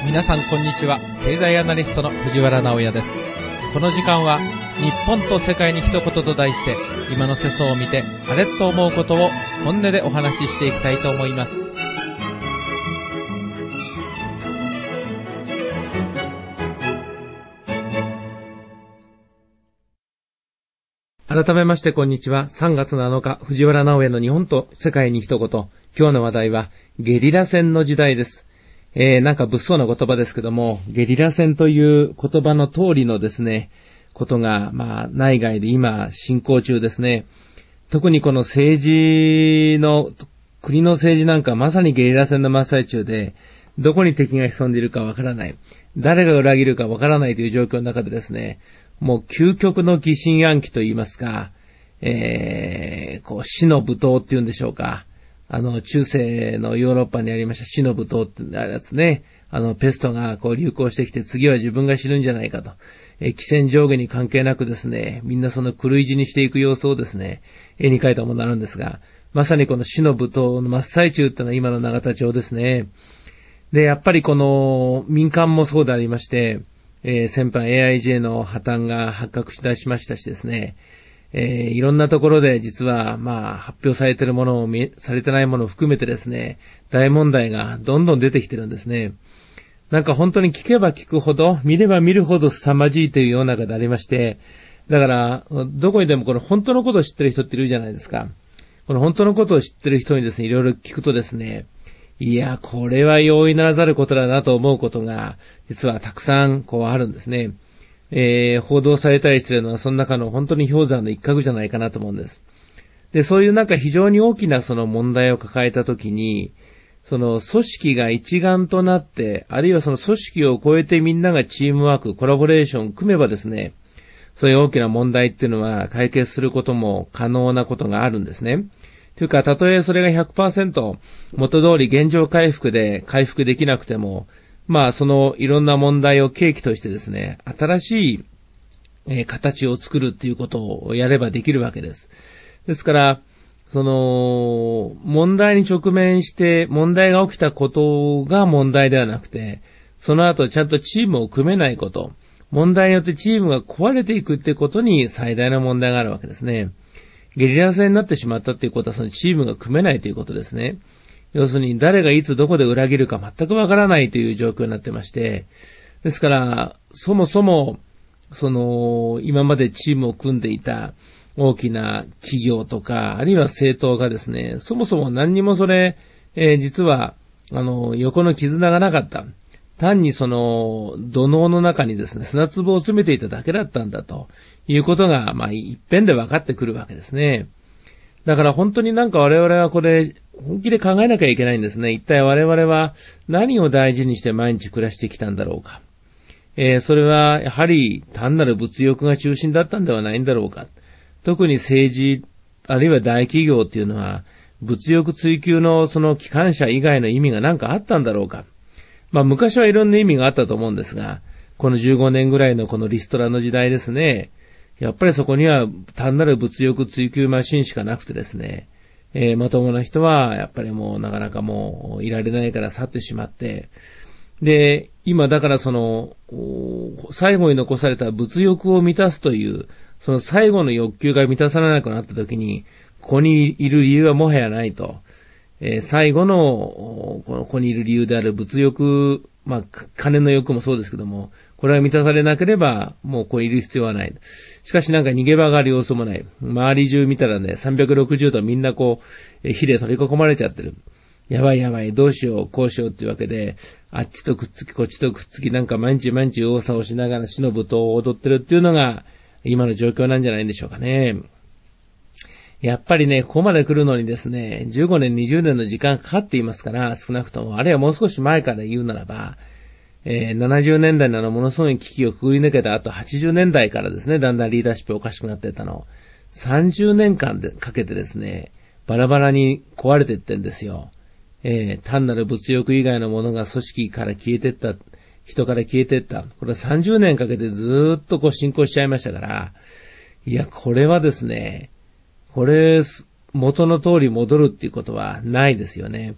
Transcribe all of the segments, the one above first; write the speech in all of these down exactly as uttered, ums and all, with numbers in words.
皆さんこんにちは。経済アナリストの藤原直也です。この時間は日本と世界に一言と題して、今の世相を見てあれと思うことを本音でお話ししていきたいと思います。改めましてこんにちは。さんがつなのか、藤原直也の日本と世界に一言。今日の話題はゲリラ戦の時代です。えー、なんか物騒な言葉ですけども、ゲリラ戦という言葉の通りのですね、ことが、まあ、内外で今進行中ですね。特にこの政治の、国の政治なんかまさにゲリラ戦の真っ最中で、どこに敵が潜んでいるかわからない。誰が裏切るかわからないという状況の中でですね、もう究極の疑心暗鬼と言いますか、えー、こう死の舞踏っていうんでしょうか。あの、中世のヨーロッパにありました死の舞踏ってあるやつね。あの、ペストがこう流行してきて次は自分が死ぬんじゃないかと。えー、気戦上下に関係なくですね、みんなその狂い死にしていく様子をですね、絵に描いたものになるんですが、まさにこの死の舞踏の真っ最中っていうのは今の永田町ですね。で、やっぱりこの民間もそうでありまして、えー、先般 エーアイジェー の破綻が発覚しだしましたしですね、えー、いろんなところで実はまあ発表されているものをされてないものを含めてですね、大問題がどんどん出てきてるんですね。なんか本当に聞けば聞くほど、見れば見るほど凄まじいという世の中でありまして、だからどこにでもこの本当のことを知ってる人っているじゃないですか。この本当のことを知ってる人にですね、いろいろ聞くとですね、いや、これは容易ならざることだなと思うことが、実はたくさんこうあるんですね。えー、報道されたりしているのは、その中の本当に氷山の一角じゃないかなと思うんです。で、そういうなんか非常に大きなその問題を抱えたときに、その組織が一丸となって、あるいはその組織を超えてみんながチームワーク、コラボレーションを組めばですね、そういう大きな問題っていうのは解決することも可能なことがあるんですね。というか、たとえそれが ひゃくパーセント 元通り現状回復で回復できなくても、まあそのいろんな問題を契機としてですね、新しい、えー、形を作るっていうことをやればできるわけです。ですから、その問題に直面して問題が起きたことが問題ではなくて、その後ちゃんとチームを組めないこと、問題によってチームが壊れていくってことに最大の問題があるわけですね。ゲリラ戦になってしまったっていうことはそのチームが組めないということですね。要するに誰がいつどこで裏切るか全くわからないという状況になってまして、ですからそもそもその今までチームを組んでいた大きな企業とかあるいは政党がですね、そもそも何にもそれ、えー、実はあの横の絆がなかった。単にその土のうの中にですね、砂粒を詰めていただけだったんだということが、まあ一遍で分かってくるわけですね。だから本当になんか我々はこれ本気で考えなきゃいけないんですね。一体我々は何を大事にして毎日暮らしてきたんだろうか。えー、それはやはり単なる物欲が中心だったんではないんだろうか。特に政治あるいは大企業っていうのは物欲追求のその機関車以外の意味が何かあったんだろうか。まあ昔はいろんな意味があったと思うんですが、このじゅうごねんぐらいのこのリストラの時代ですね。やっぱりそこには単なる物欲追求マシンしかなくてですね、えー、まともな人はやっぱりもうなかなかもういられないから去ってしまって、で、今だからその、最後に残された物欲を満たすという、その最後の欲求が満たされなくなった時に、ここにいる理由はもはやないと。えー、最後の、この、ここにいる理由である物欲、まあ、金の欲もそうですけども、これが満たされなければ、もうここにいる必要はない。しかしなんか逃げ場がある様子もない。周り中見たらね、さんびゃくろくじゅうどみんなこう、火で取り囲まれちゃってる。やばいやばい、どうしよう、こうしようっていうわけで、あっちとくっつき、こっちとくっつき、なんか毎日毎日右往左往しながら死の舞踏を踊ってるっていうのが、今の状況なんじゃないんでしょうかね。やっぱりね、ここまで来るのにですね、じゅうごねん、にじゅうねんの時間かかっていますから、少なくとも、あるいはもう少し前から言うならば、えー、ななじゅうねんだいのものすごい危機をくぐり抜けた後、はちじゅうねんだいからですね、だんだんリーダーシップおかしくなっていったの。さんじゅうねんかんでかけてですね、バラバラに壊れていってんですよ。えー、単なる物欲以外のものが組織から消えていった、人から消えていった。これはさんじゅうねんかけてずーっとこう進行しちゃいましたから、いや、これはですね、これ、元の通り戻るっていうことはないですよね。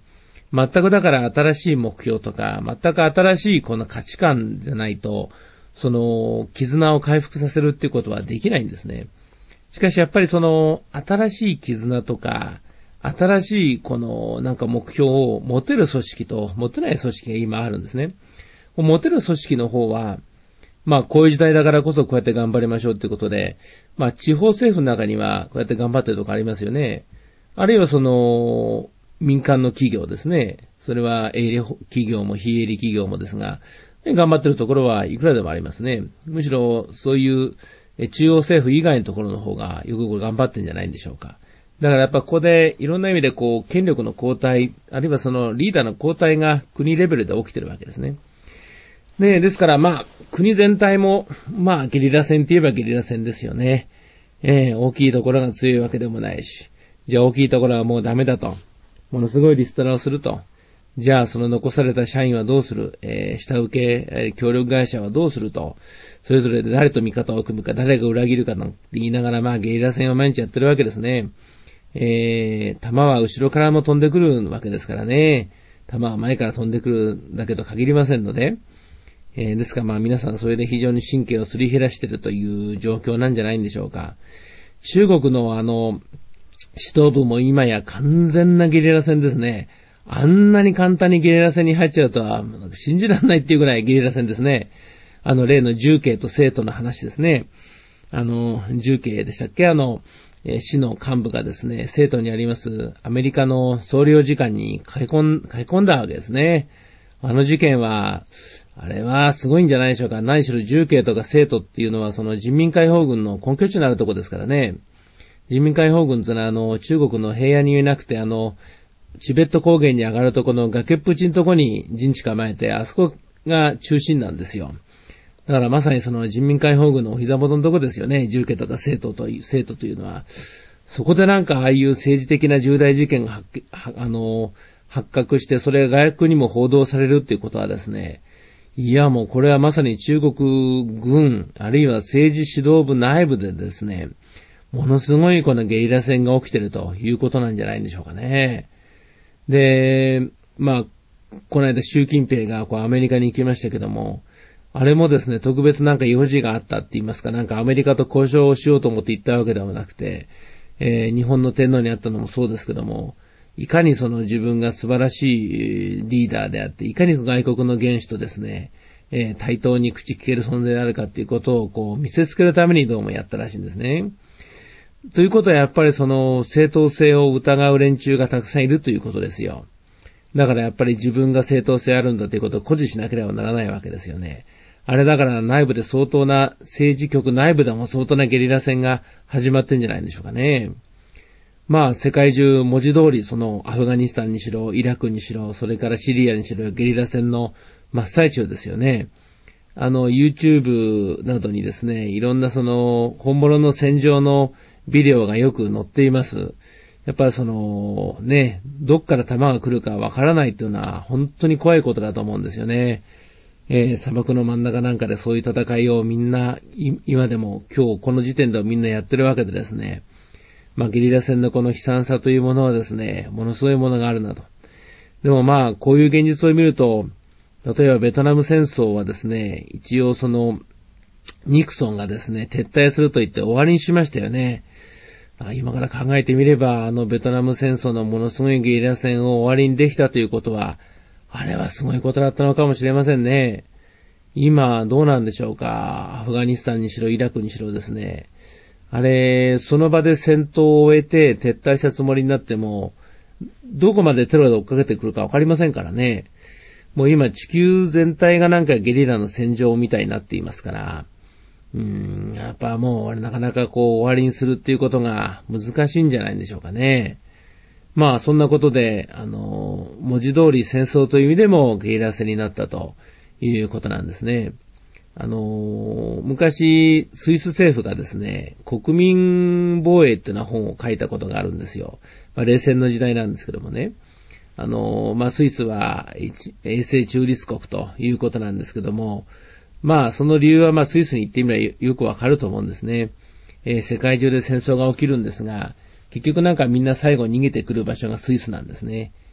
全くだから新しい目標とか、全く新しいこの価値観じゃないと、その絆を回復させるっていうことはできないんですね。しかしやっぱりその新しい絆とか、新しいこのなんか目標を持てる組織と持てない組織が今あるんですね。持てる組織の方は、まあこういう時代だからこそこうやって頑張りましょうっていうことで、まあ地方政府の中にはこうやって頑張ってるとこありますよね。あるいはその民間の企業ですね。それは営利企業も非営利企業もですが、頑張ってるところはいくらでもありますね。むしろそういう中央政府以外のところの方がよく頑張ってんじゃないんでしょうか。だからやっぱここでいろんな意味でこう権力の交代、あるいはそのリーダーの交代が国レベルで起きてるわけですね。ね、ですからまあ国全体もまあゲリラ戦って言えばゲリラ戦ですよね。えー、大きいところが強いわけでもないし、じゃあ大きいところはもうダメだと、ものすごいリストラをすると、じゃあその残された社員はどうする、えー、下請け、えー、協力会社はどうすると、それぞれで誰と味方を組むか、誰が裏切るかなんて言いながらまあゲリラ戦を毎日やってるわけですね。えー、弾は後ろからも飛んでくるわけですからね。弾は前から飛んでくるだけと限りませんので、えー、ですからまあ皆さんそれで非常に神経をすり減らしているという状況なんじゃないんでしょうか。中国のあの、指導部も今や完全なゲリラ戦ですね。あんなに簡単にゲリラ戦に入っちゃうとは信じられないっていうぐらいゲリラ戦ですね。あの例の重慶と生徒の話ですね。あの、重慶でしたっけあの、えー、市の幹部がですね、生徒にありますアメリカの総領事館に駆け込ん、駆け込んだわけですね。あの事件は、あれはすごいんじゃないでしょうか。何しろ重慶とか生徒っていうのはその人民解放軍の根拠地になるとこですからね。人民解放軍ってのはあの中国の平野にいなくてあのチベット高原に上がるとこの崖っぷちのとこに陣地構えて、あそこが中心なんですよ。だからまさにその人民解放軍のお膝元のとこですよね。重慶とか生徒という、生徒というのは。そこでなんかああいう政治的な重大事件が発、あの、発覚して、それが外国にも報道されるっていうことはですね、いやもうこれはまさに中国軍、あるいは政治指導部内部でですね、ものすごいこのゲリラ戦が起きてるということなんじゃないんでしょうかね。で、まあ、この間習近平がこうアメリカに行きましたけども、あれもですね、特別なんか用事があったって言いますか、なんかアメリカと交渉をしようと思って行ったわけではなくて、えー、日本の天皇に会ったのもそうですけども、いかにその自分が素晴らしいリーダーであって、いかに外国の元首とですね、えー、対等に口聞ける存在であるかっていうことをこう見せつけるためにどうもやったらしいんですね。ということはやっぱりその正当性を疑う連中がたくさんいるということですよ。だからやっぱり自分が正当性あるんだということを誇示しなければならないわけですよね。あれだから内部で相当な、政治局内部でも相当なゲリラ戦が始まってんじゃないんでしょうかね。まあ世界中文字通りそのアフガニスタンにしろ、イラクにしろ、それからシリアにしろゲリラ戦の真っ最中ですよね。あの YouTube などにですね、いろんなその本物の戦場のビデオがよく載っています。やっぱりそのね、どっから弾が来るかわからないというのは本当に怖いことだと思うんですよね。えー、砂漠の真ん中なんかでそういう戦いをみんな、今でも今日この時点ではみんなやってるわけでですね、まあゲリラ戦のこの悲惨さというものはですね、ものすごいものがあるなと。でもまあこういう現実を見ると、例えばベトナム戦争はですね、一応そのニクソンがですね、撤退すると言って終わりにしましたよね。今から考えてみれば、あのベトナム戦争のものすごいゲリラ戦を終わりにできたということは、あれはすごいことだったのかもしれませんね。今どうなんでしょうか。アフガニスタンにしろイラクにしろですね。あれ、その場で戦闘を終えて撤退したつもりになっても、どこまでテロで追っかけてくるかわかりませんからね。もう今地球全体がなんかゲリラの戦場みたいになっていますから、うーん、やっぱもうなかなかこう終わりにするっていうことが難しいんじゃないんでしょうかね。まあそんなことで、あの、文字通り戦争という意味でもゲリラ戦になったということなんですね。あの、昔スイス政府がですね、国民防衛っていうような本を書いたことがあるんですよ。まあ冷戦の時代なんですけどもね。あの、まあスイスは永世中立国ということなんですけども、まあその理由はまあスイスに行ってみればよくわかると思うんですね。えー、世界中で戦争が起きるんですが、結局なんかみんな最後逃げてくる場所がスイスなんですね。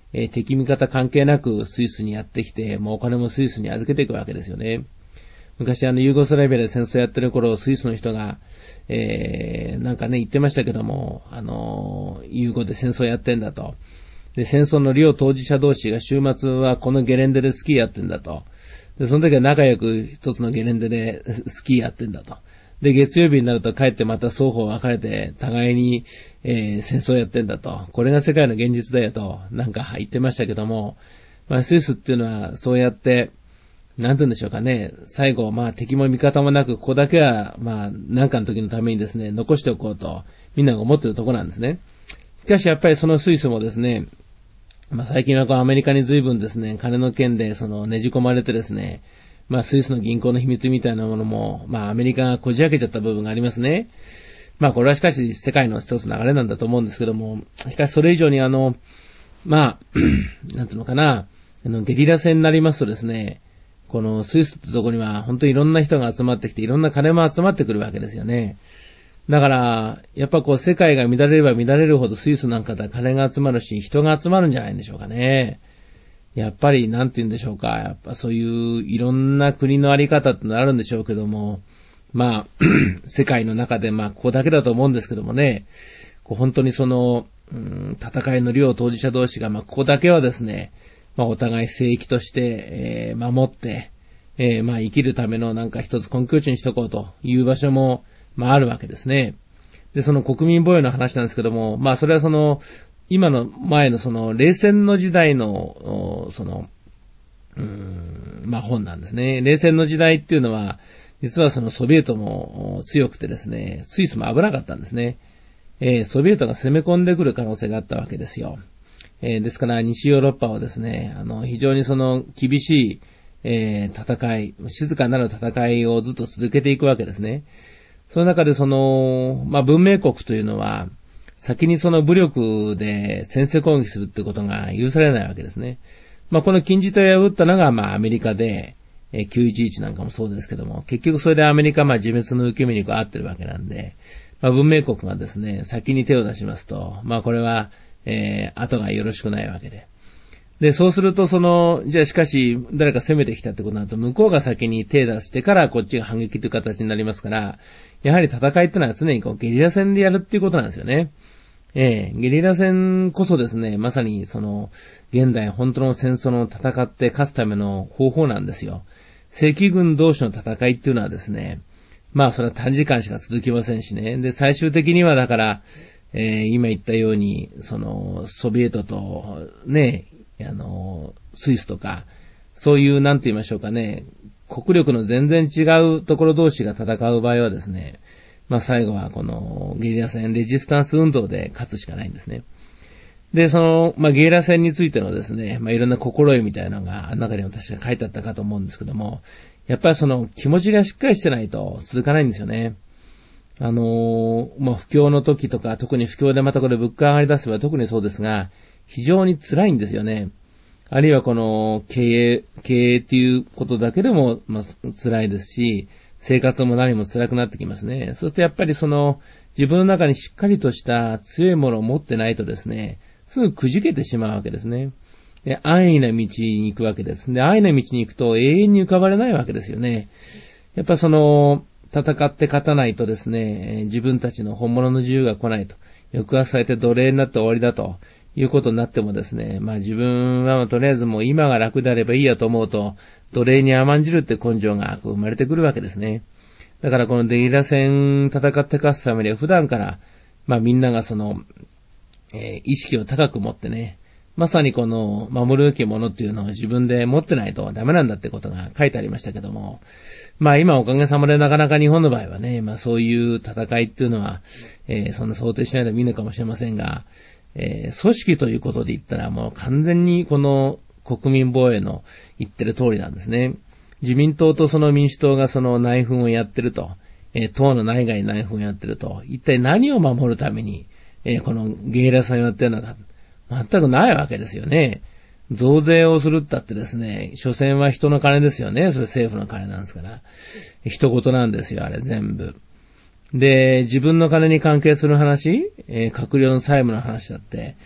えー、敵味方関係なくスイスにやってきて、もうお金もスイスに預けていくわけですよね。昔あのユーゴスラビアで戦争やってる頃、スイスの人が、えー、なんかね言ってましたけども、あのー、ユーゴで戦争やってんだと。で、戦争の両当事者同士が週末はこのゲレンデでスキーやってんだと。で、その時は仲良く一つのゲレンデでスキーやってんだと。で、月曜日になると帰ってまた双方別れて、互いに、えー、戦争やってんだと。これが世界の現実だよと、なんか言ってましたけども、まあ、スイスっていうのはそうやって、なんて言うんでしょうかね。最後、まあ敵も味方もなく、ここだけは、まあ、なんかの時のためにですね、残しておこうと、みんなが思ってるところなんですね。しかしやっぱりそのスイスもですね、まあ最近はこうアメリカに随分ですね、金の件でそのねじ込まれてですね、まあスイスの銀行の秘密みたいなものも、まあアメリカがこじ開けちゃった部分がありますね。まあこれはしかし世界の一つ流れなんだと思うんですけども、しかしそれ以上にあの、まあ、なんていうのかな、あのゲリラ戦になりますとですね、このスイスってとこには本当にいろんな人が集まってきて、いろんな金も集まってくるわけですよね。だから、やっぱこう世界が乱れれば乱れるほどスイスなんかでは金が集まるし、人が集まるんじゃないんでしょうかね。やっぱりなんて言うんでしょうか。やっぱそういういろんな国のあり方ってのあるんでしょうけども、まあ、世界の中でまあここだけだと思うんですけどもね、こう本当にその、うん、戦いの両当事者同士がまあここだけはですね、まあお互い聖域として、えー、守って、えー、まあ生きるためのなんか一つ根拠地にしとこうという場所もまああるわけですね。で、その国民防衛の話なんですけども、まあそれはその、今の前のその冷戦の時代の、その、うーん、まあ本なんですね。冷戦の時代っていうのは、実はそのソビエトも強くてですね、スイスも危なかったんですね。えー、ソビエトが攻め込んでくる可能性があったわけですよ。えー、ですから西ヨーロッパはですね、あの、非常にその厳しい、えー、戦い、静かなる戦いをずっと続けていくわけですね。その中でその、まあ、文明国というのは、先にその武力で先制攻撃するってことが許されないわけですね。まあ、この禁じ手を破ったのが、まあ、アメリカで、えー、きゅういちいちなんかもそうですけども、結局それでアメリカはまあ自滅の受け身にこう合ってるわけなんで、まあ、文明国がですね、先に手を出しますと、まあ、これは、えー、後がよろしくないわけで。で、そうすると、その、じゃあしかし、誰か攻めてきたってことになると、向こうが先に手出してからこっちが反撃という形になりますから、やはり戦いってのは常にこうゲリラ戦でやるっていうことなんですよね。ええー、ゲリラ戦こそですね、まさにその、現代本当の戦争の戦って勝つための方法なんですよ。正規軍同士の戦いっていうのはですね、まあそれは短時間しか続きませんしね。で、最終的にはだから、えー、今言ったように、その、ソビエトと、ね、あの、スイスとか、そういう、なんて言いましょうかね、国力の全然違うところ同士が戦う場合はですね、まあ最後はこのゲリラ戦、レジスタンス運動で勝つしかないんですね。で、その、まあゲリラ戦についてのですね、まあいろんな心得みたいなのが、あの中にも確か書いてあったかと思うんですけども、やっぱりその気持ちがしっかりしてないと続かないんですよね。あのー、まあ不況の時とか、特に不況でまたこれ物価上がり出せば特にそうですが、非常に辛いんですよね。あるいはこの経営、経営っていうことだけでも、まあ、辛いですし、生活も何も辛くなってきますね。そうするとやっぱりその、自分の中にしっかりとした強いものを持ってないとですね、すぐくじけてしまうわけですね。で、安易な道に行くわけです。で、安易な道に行くと永遠に浮かばれないわけですよね。やっぱその、戦って勝たないとですね、自分たちの本物の自由が来ないと。抑圧されて奴隷になって終わりだと。いうことになってもですね、まあ自分はとりあえずもう今が楽であればいいやと思うと、奴隷に甘んじるって根性が生まれてくるわけですね。だからこのゲリラ戦戦って勝つためには普段から、まあみんながその、えー、意識を高く持ってね、まさにこの守るべきものっていうのを自分で持ってないとダメなんだってことが書いてありましたけども、まあ今おかげさまでなかなか日本の場合はね、まあそういう戦いっていうのは、えー、そんな想定しないで見るかもしれませんが、えー、組織ということで言ったらもう完全にこの国民防衛の言ってる通りなんですね。自民党とその民主党がその内紛をやってると、えー、党の内外内紛をやってると、一体何を守るために、えー、このゲリラ戦をやってるのか、全くないわけですよね。増税をするったってですね、所詮は人の金ですよね。それ政府の金なんですから。人事なんですよ、あれ全部。で、自分の金に関係する話、えー、閣僚の債務の話だって、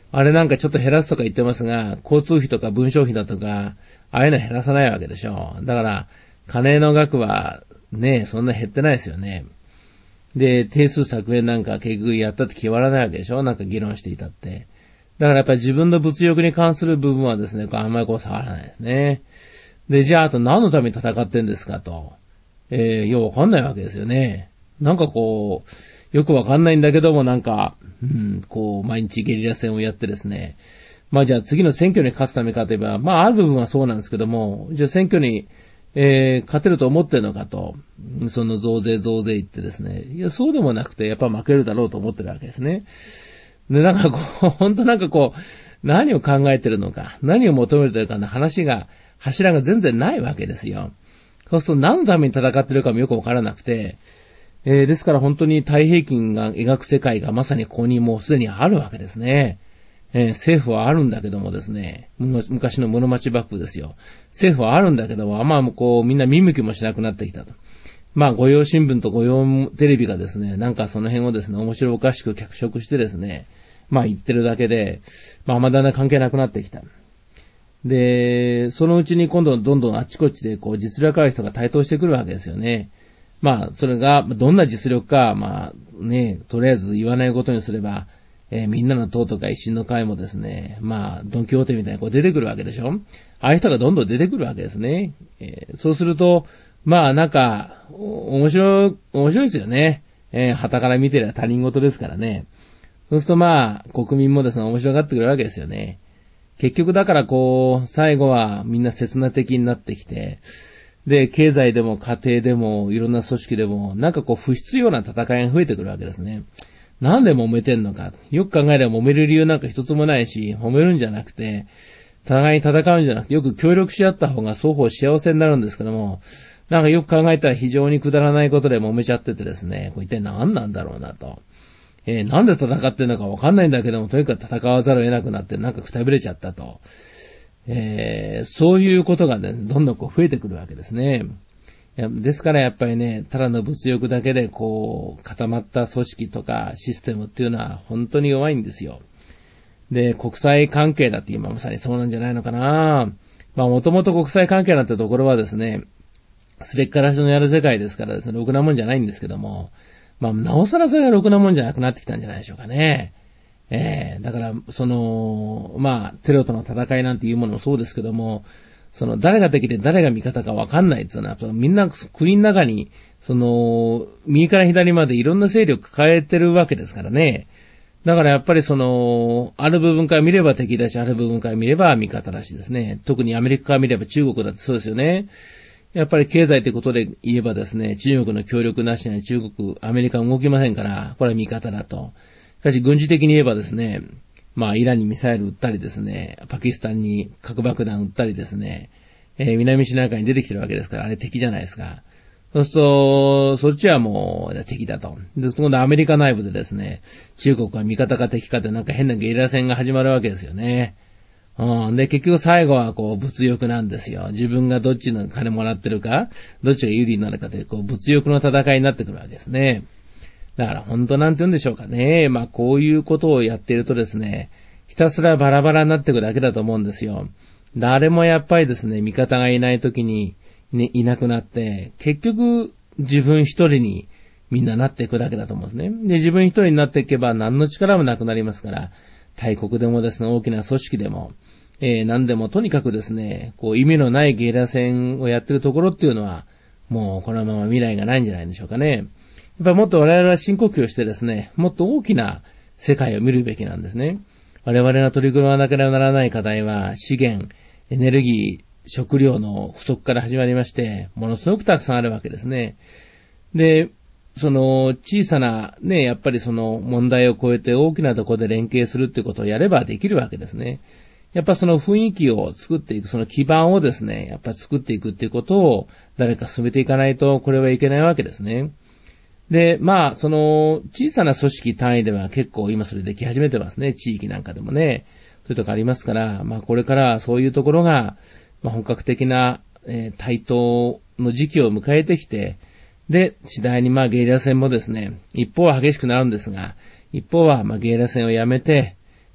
あれなんかちょっと減らすとか言ってますが、交通費とか文章費だとか、ああいうの減らさないわけでしょ。だから、金の額はね、そんな減ってないですよね。で、定数削減なんか結局やったって決まらないわけでしょ。なんか議論していたって。だからやっぱり自分の物欲に関する部分はですね、こうあんまりこう触らないですね。で、じゃああと何のために戦ってんですかと。えー、ようわかんないわけですよね。なんかこう、よくわかんないんだけどもなんか、うん、こう、毎日ゲリラ戦をやってですね。まあじゃあ次の選挙に勝つためかといえば、まあある部分はそうなんですけども、じゃあ選挙に、えー、勝てると思ってるのかと、その増税増税言ってですね。いや、そうでもなくて、やっぱ負けるだろうと思ってるわけですね。で、なんかこう、ほんとなんかこう、何を考えてるのか、何を求めてるかの話が、柱が全然ないわけですよ。そうすると何のために戦ってるかもよくわからなくて、えー、ですから本当に太平記が描く世界がまさにここにもうすでにあるわけですね。えー、政府はあるんだけどもですね、昔の室町幕府ですよ。政府はあるんだけども、あんまこうみんな見向きもしなくなってきたと。まあ、御用新聞と御用テレビがですね、なんかその辺をですね、面白おかしく脚色してですね、まあ言ってるだけで、まああんまだんだん関係なくなってきた。で、そのうちに今度どんどんあっちこっちでこう実力ある人が台頭してくるわけですよね。まあ、それがどんな実力か、まあね、とりあえず言わないことにすれば、えー、みんなの党とか維新の会もですね、まあ、ドンキホーテみたいにこう出てくるわけでしょ。ああいう人がどんどん出てくるわけですね。えー、そうすると、まあなんか、面白い、面白いですよね。えー、旗から見てりゃ他人事ですからね。そうするとまあ、国民もですね、面白がってくるわけですよね。結局だからこう、最後はみんな刹那的になってきて、で、経済でも家庭でもいろんな組織でも、なんかこう不必要な戦いが増えてくるわけですね。なんで揉めてんのか。よく考えれば揉める理由なんか一つもないし、揉めるんじゃなくて、互いに戦うんじゃなくて、よく協力し合った方が双方幸せになるんですけども、なんかよく考えたら非常にくだらないことで揉めちゃっててですね、これ一体何なんだろうなと。えー、なんで戦ってんのかわかんないんだけども、とにかく戦わざるを得なくなって、なんかくたびれちゃったと。えー、そういうことがね、どんどんこう増えてくるわけですね。ですからやっぱりね、ただの物欲だけでこう、固まった組織とかシステムっていうのは本当に弱いんですよ。で、国際関係だって今まさにそうなんじゃないのかな。まあもともと国際関係なんてところはですね、すれっからしのやる世界ですからですね、ろくなもんじゃないんですけども、まあなおさらそれがろくなもんじゃなくなってきたんじゃないでしょうかね。ええー、だから、その、まあ、テロとの戦いなんていうものもそうですけども、その、誰が敵で誰が味方かわかんないっていうのは、みんな国の中に、その、右から左までいろんな勢力抱えてるわけですからね。だからやっぱりその、ある部分から見れば敵だし、ある部分から見れば味方だしですね。特にアメリカから見れば中国だってそうですよね。やっぱり経済ということで言えばですね、中国の協力なしには中国、アメリカは動きませんから、これは味方だと。しかし軍事的に言えばですね、まあイランにミサイル撃ったりですね、パキスタンに核爆弾撃ったりですね、えー、南シナ海に出てきてるわけですから、あれ敵じゃないですか。そうすると、そっちはもう敵だと。で、今度アメリカ内部でですね、中国は味方か敵かってなんか変なゲリラ戦が始まるわけですよね。うん。で、結局最後はこう物欲なんですよ。自分がどっちの金もらってるか、どっちが有利になるかという、こう物欲の戦いになってくるわけですね。だから本当なんて言うんでしょうかね。まあこういうことをやっているとですね、ひたすらバラバラになっていくだけだと思うんですよ。誰もやっぱりですね、味方がいないときに、ね、いなくなって、結局自分一人にみんななっていくだけだと思うんですね。で、自分一人になっていけば何の力もなくなりますから、大国でもですね、大きな組織でも、えー、何でもとにかくですね、こう意味のないゲリラ戦をやってるところっていうのは、もうこのまま未来がないんじゃないでしょうかね。やっぱりもっと我々は深呼吸をしてですね、もっと大きな世界を見るべきなんですね。我々が取り組まなければならない課題は資源、エネルギー、食料の不足から始まりまして、ものすごくたくさんあるわけですね。で、その小さなね、やっぱりその問題を超えて大きなところで連携するっていうことをやればできるわけですね。やっぱその雰囲気を作っていく、その基盤をですね、やっぱ作っていくっていうことを誰か進めていかないとこれはいけないわけですね。で、まあ、その、小さな組織単位では結構今それでき始めてますね。地域なんかでもね。そういうとこありますから、まあこれからそういうところが、まあ、本格的な、えー、台頭の時期を迎えてきて、で、次第にまあゲリラ戦もですね、一方は激しくなるんですが、一方はまあゲリラ戦をやめて、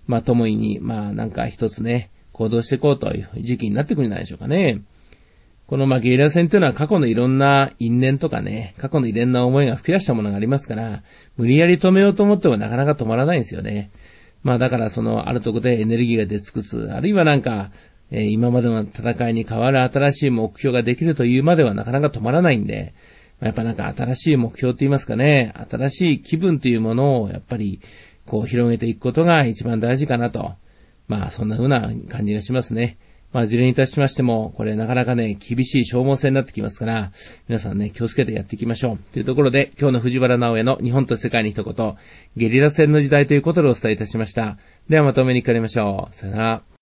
まあ、ともに、まあ、なんか一つね、行動していこうという時期になってくるんじゃないでしょうかね。このまあゲリラ戦というのは過去のいろんな因縁とかね、過去のいろんな思いが吹き出したものがありますから、無理やり止めようと思ってもなかなか止まらないんですよね。まあだからそのあるところでエネルギーが出尽くす、あるいはなんか、えー、今までの戦いに代わる新しい目標ができるというまではなかなか止まらないんで、まあ、やっぱなんか新しい目標と言いますかね、新しい気分というものをやっぱりこう広げていくことが一番大事かなと。まあそんな風な感じがしますね。まあ、事例にいたしましても、これなかなかね、厳しい消耗戦になってきますから、皆さんね、気をつけてやっていきましょう。というところで、今日の藤原直江の日本と世界に一言、ゲリラ戦の時代ということでお伝えいたしました。ではまたお目にかかりましょう。さよなら。